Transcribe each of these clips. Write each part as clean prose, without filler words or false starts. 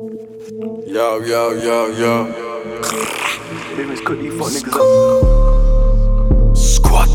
Yo, yo, yo, yo. Famous cut these fuck niggas up. Squat.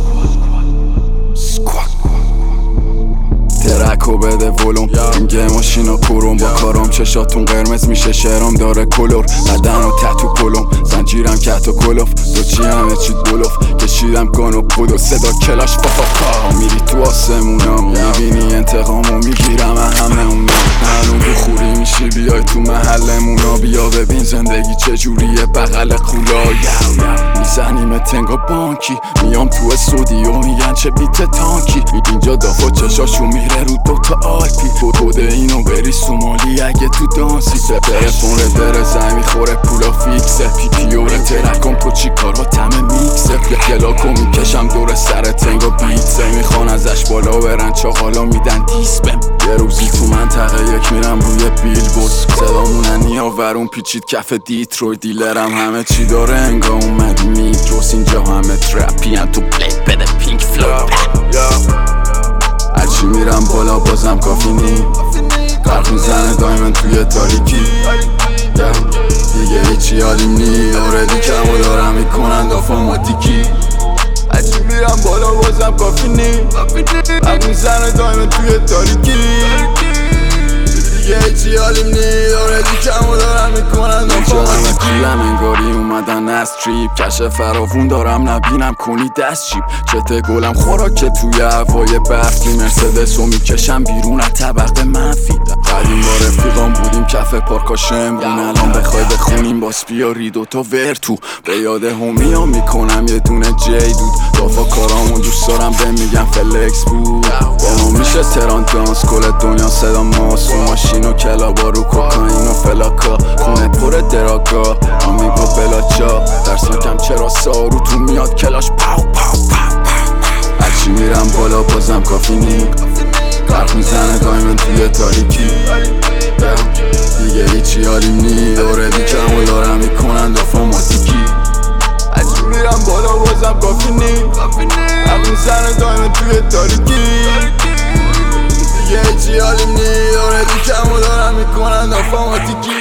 ترکو بده ولوم اینگه ماشینا کروم با کارم چشاتون قرمز میشه شعرام داره کلور بدن و تحتو کلوم زنجیرم کهتو کلوف دو چی همه چی دولوف کشیدم گان و پود و صدا کلاش پاپا میری تو آسمونا میبینی انتقامو میگیرم همه اونا معلوم تو خوری میشی بیای تو محلمونا بیا ببین زندگی چجوریه بغل خولا میزنیم تنگا بانکی میام تو استودیو میگن چه بیت تانکی اینجا دافا چشاشو میره رو دوتا آلپی خود اینو بری سومالی اگه تو دانسی تلفن در زمین خوره پولا فیکسه پیوره ترکم تو چی کارا تمه میکسه گلاکو میکشم دور سر تنگا بیتسه میخوان ازش بالا برن چاقالا میدن دیس بم یه روزی تو منطقه یک میرم روی بیلبورد صدامونن نیاورون پیچید کف دیترویت دیلرم همه چی داره انگا اومدی میکروس اینجا همه ترپیان تو بلیک بده پینک فلوید هرچی میرم بالا بازم کافی نی قرق میزنه دایمن توی تاریکی دیگه هیچی حالیم نی اوردی کم و دارم میکنن دافاماتیکی هرچی میرم بالا بازم کافی نی قرق میزنه دایمن توی تاریکی دیگه هیچی حالیم نی اوردی کم و دارم میکنن دافاماتیکی انگاری اومدن از تریپ کش فراوون دارم نبینم کنی دست چیپ چته گلم خوراکه توی هوای برفی مرسدس رو میکشم بیرون از طبقه منفی قدیم با رفیقام بودیم کف پارکا شمرون الان بخوای بخونیم باس بیاری دوتا ورتو به یاد همیام میکنم یه دونه جی دود دافا کارامون دوست دارم به میگم فلکس بود با ما میشه تران دانس کل دنیا صدا ماست رو ماشین و کلابا رو کوکاین و فلاکا خونه پر دراگا آمیگو بلاچا درسناکم چرا سارو تو میاد کلاش پاو پاو پاو هرچی میرم بالا بازم کافی نی قرق میزنه دایمن توی تاریکی دیگه هیچی حالیم نی دوره دیکم و دارم میکنن دافاماتیکی هرچی میرم بالا بازم کافی نی قرق میزنه دایمن توی تاریکی دیگه هیچی حالیم نی دوره دیکم و دارم میکنن دافاماتیکی